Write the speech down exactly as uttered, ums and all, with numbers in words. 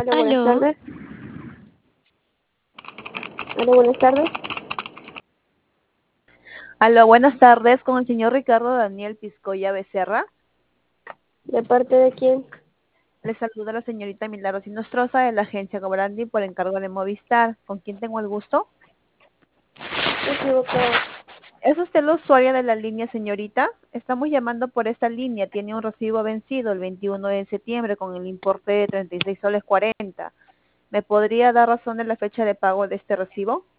Hola, buenas Aló, tardes. Hola, buenas tardes. Aló, buenas tardes, con el señor Ricardo Daniel Piscoya Becerra. ¿De parte de quién? Le saluda la señorita Milagros Nostroza de la agencia Cobrandi por encargo de Movistar. ¿Con quién tengo el gusto? Equivocado. ¿Es usted la usuaria de la línea, señorita? Estamos llamando por esta línea. Tiene un recibo vencido el veintiuno de septiembre con el importe de treinta y seis soles cuarenta. ¿Me podría dar razón de la fecha de pago de este recibo?